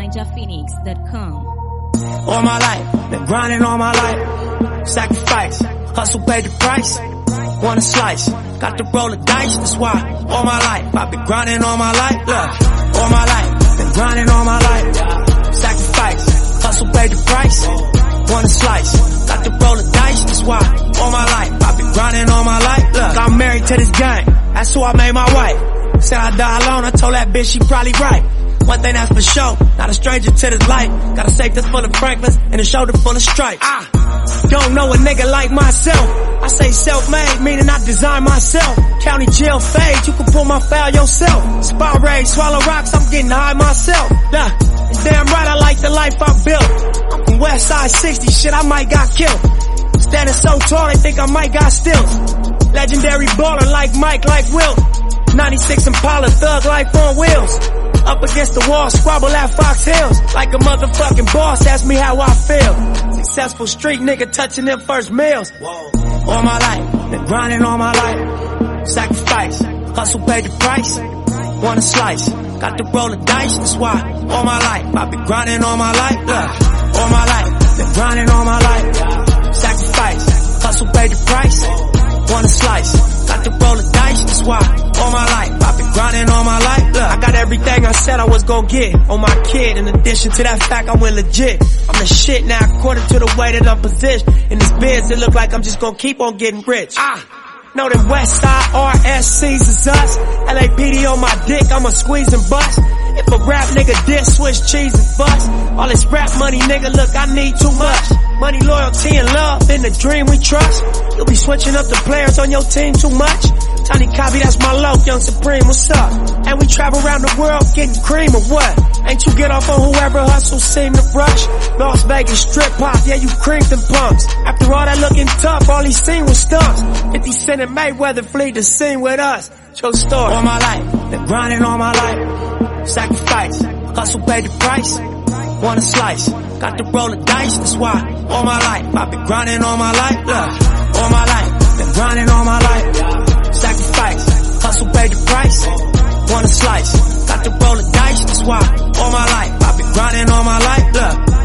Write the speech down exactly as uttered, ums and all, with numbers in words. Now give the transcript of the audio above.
ninja phoenix dot com. All my life, been grinding all my life. Sacrifice, hustle paid the price. Want a slice, got to roll the dice, that's why. All my life, I've been grinding all my life. Look, all my life, been grinding all my life. Sacrifice, hustle paid the price. Want a slice, got to roll the dice, that's why. All my life, I've been grinding all my life. Look, I'm married to this game, that's who I made my wife. Said I die alone, I told that bitch she probably right. One thing that's for sure, not a stranger to this life. Got a safe that's full of Franklins and a shoulder full of stripes. I don't know a nigga like myself. I say self-made, meaning I design myself. County jail fade, you can pull my foul yourself. Spot raid, swallow rocks, I'm getting high myself. Nah, and damn right I like the life I built. I'm from West Side sixty, shit I might got killed. Standing so tall they think I might got stills. Legendary baller like Mike, like Wilt. ninety-six Impala, thug life on wheels. Up against the wall, squabble at Fox Hills. Like a motherfucking boss, ask me how I feel. Successful street nigga touching them first meals. All my life, been grinding all my life. Sacrifice, hustle paid the price. Want a slice, got to roll the dice, that's why. All my life, I've been grinding all my life. Look, all my life, been grinding all my life. Sacrifice, hustle paid the price. Want a slice, got to roll the dice, that's why. All my life, I've been grinding all my life. Look, I got everything I said I was gonna get on my kid. In addition to that fact, I went legit. I'm the shit now, according to the way that I'm positioned. In this biz, it look like I'm just gonna keep on getting rich. Ah, know that West Side R S Cs is us. L A P D on my dick, I'ma squeeze and bust. If a rap nigga diss, switch cheese and bust. All this rap money, nigga, look, I need too much. Money, loyalty, and love, in the dream we trust. You'll be switching up the players on your team too much. Tiny Copy, that's my loc, Young Supreme, what's up? And we travel around the world getting cream or what? Ain't you get off on whoever hustle seem to rush? Las Vegas strip pop, yeah, you creamed them punks. After all that looking tough, all he seen was stunts. fifty Cent and Mayweather flee the scene with us. True story. All my life, been grinding all my life. Sacrifice, hustle paid the price. Want a slice, got to roll the dice, that's why. All my life, I've been grinding all my life. Look, all my life, been grinding all my life. Sacrifice, hustle paid the price. Want a slice, got to roll the dice, that's why. All my life, I've been grinding all my life. Look.